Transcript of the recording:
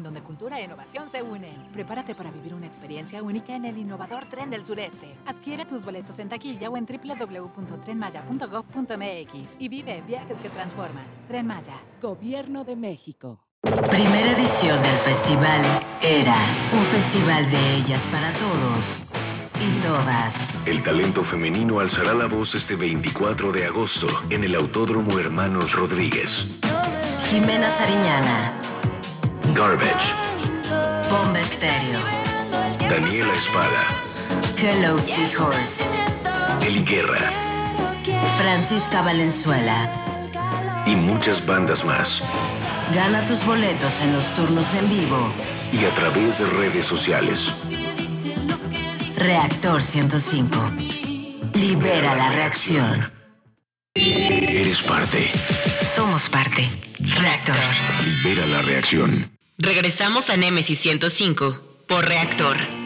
en donde cultura e innovación se unen. Prepárate para vivir una experiencia única en el innovador Tren del Sureste. Adquiere tus boletos en taquilla o en www.trenmaya.gov.mx y vive viajes que transforman. Tren Maya, Gobierno de México. Primera edición del festival Era, un festival de ellas para todos y todas. El talento femenino alzará la voz este 24 de agosto en el Autódromo Hermanos Rodríguez. Jimena Sariñana, Garbage, Bomba Estéreo, Daniela Espada, Hello Seahorse, Eli Guerra Francisca Valenzuela y muchas bandas más. Gana tus boletos en los turnos en vivo Y a través de redes sociales. Reactor 105. Libera la reacción. Eres parte. Somos parte. Reactor. Libera la reacción. Regresamos a Némesis 105 por Reactor.